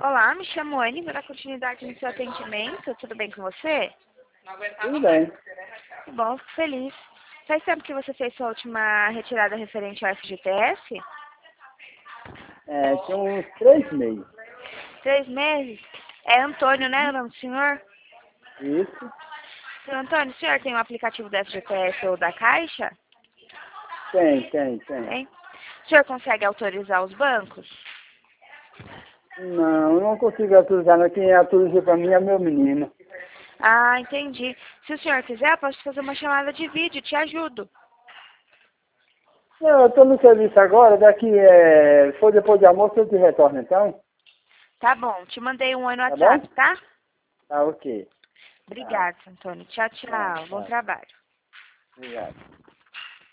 Olá, me chamo Anne, vou dar continuidade no seu atendimento. Tudo bem com você? Tudo bem. Que bom, fico feliz. Faz tempo que você fez sua última retirada referente ao FGTS? Tinha uns 3 meses. 3 meses? É Antônio, né, o nome do senhor? Isso. Senhor Antônio, o senhor tem um aplicativo do FGTS ou da Caixa? Tem. Tem? O senhor consegue autorizar os bancos? Não consigo autorizar, não. Quem autoriza para mim é meu menino. Ah, entendi. Se o senhor quiser, eu posso fazer uma chamada de vídeo, te ajudo. Eu estou no serviço agora, se for depois de almoço eu te retorno então. Tá bom, te mandei um oi no Tá bom? WhatsApp, tá? Tá, ok. Tá, Obrigada, Antônio. Tchau, tchau. Bom tá. trabalho. Obrigado.